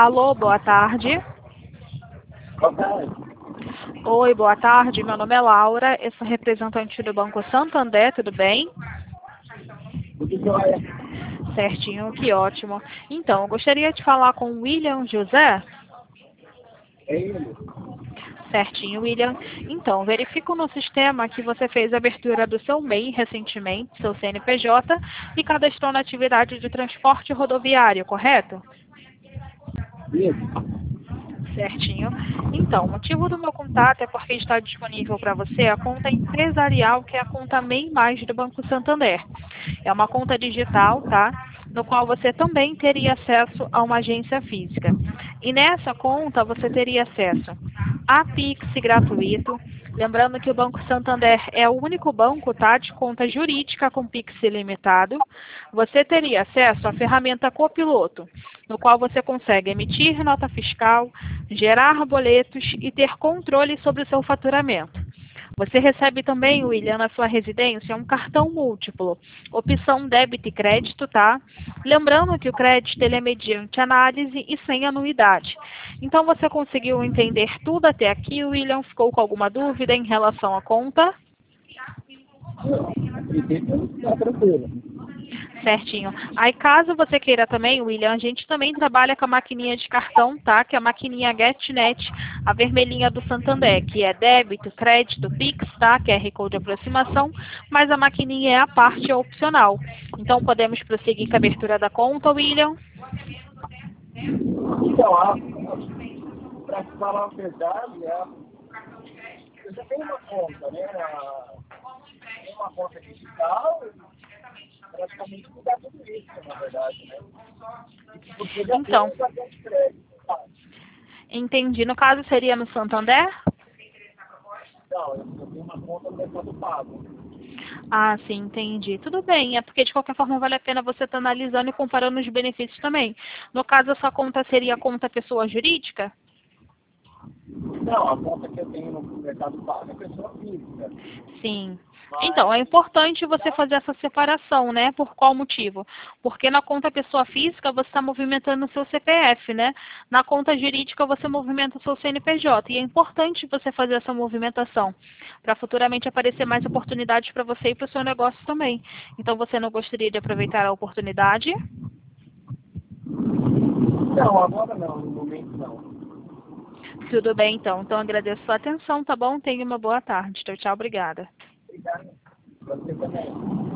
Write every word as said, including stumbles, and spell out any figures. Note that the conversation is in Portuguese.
Alô, boa tarde. Boa tarde. Oi, boa tarde. Meu nome é Laura, eu sou representante do Banco Santander, tudo bem? Tudo jóia? Certinho, que ótimo. Então, eu gostaria de falar com o William José. É ele? Certinho, William. Então, verifico no sistema que você fez a abertura do seu M E I recentemente, seu C N P J, e cadastrou na atividade de transporte rodoviário, correto? Isso. Certinho. Então, o motivo do meu contato é porque está disponível para você a conta empresarial, que é a conta M E I Mais do Banco Santander. É uma conta digital, tá? No qual você também teria acesso a uma agência física. E nessa conta você teria acesso a Pix gratuito. Lembrando que o Banco Santander é o único banco, tá, de conta jurídica com Pix ilimitado. Você teria acesso à ferramenta Copiloto, no qual você consegue emitir nota fiscal, gerar boletos e ter controle sobre o seu faturamento. Você recebe também, William, na sua residência, um cartão múltiplo, opção débito e crédito, tá? Lembrando que o crédito ele é mediante análise e sem anuidade. Então, você conseguiu entender tudo até aqui, William? Ficou com alguma dúvida em relação à conta? Acredito que está tranquilo. Certinho. Aí, caso você queira também, William, a gente também trabalha com a maquininha de cartão, tá? Que é a maquininha GetNet, a vermelhinha do Santander, que é débito, crédito, Pix, tá? Que é R Code de aproximação, mas a maquininha é a parte opcional. Então, podemos prosseguir com a abertura da conta, William? Então, para falar a verdade, é, eu já tenho uma conta, né? A, tem uma conta digital e praticamente mudar tudo isso, na verdade, né? Porque já Então, tem um cartão de crédito. Tá? entendi. No caso, seria no Santander? Não, eu eu tenho uma conta no Mercado Pago. Ah, sim, entendi. Tudo bem, é porque de qualquer forma vale a pena você estar analisando e comparando os benefícios também. No caso, a sua conta seria a conta pessoa jurídica? Não, a conta que eu tenho no Mercado Pago é pessoa física. Sim. Então, Mas, é importante você fazer essa separação, né? Por qual motivo? Porque na conta pessoa física você está movimentando o seu C P F, né? Na conta jurídica você movimenta o seu C N P J. E é importante você fazer essa movimentação para futuramente aparecer mais oportunidades para você e para o seu negócio também. Então, você não gostaria de aproveitar a oportunidade? não, agora não, no momento não. Tudo bem, então. Então, agradeço a sua atenção, tá bom? Tenha uma boa tarde. Tchau, tchau. Obrigada. Obrigado. Você também.